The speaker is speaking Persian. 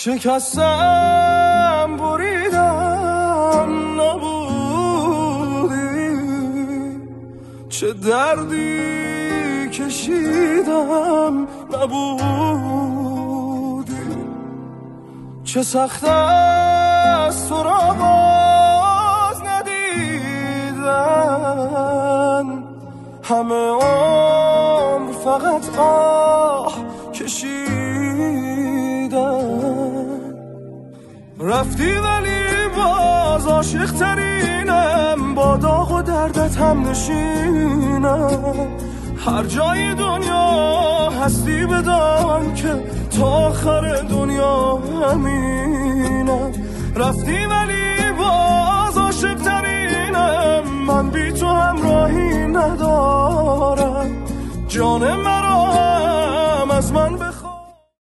شکستم بریدم نبودی، چه دردی کشیدم نبودی، چه سخت است تو را باز ندیدن، همه عمر فقط آه کشیدن. رفتی ولی باز عاشق ترینم، با داغ و دردت هم نشینم، هر جای دنیا هستی بدان که تا آخر دنیا همینم. رفتی ولی باز عاشق ترینم، من بی تو همراهی ندارم، جان من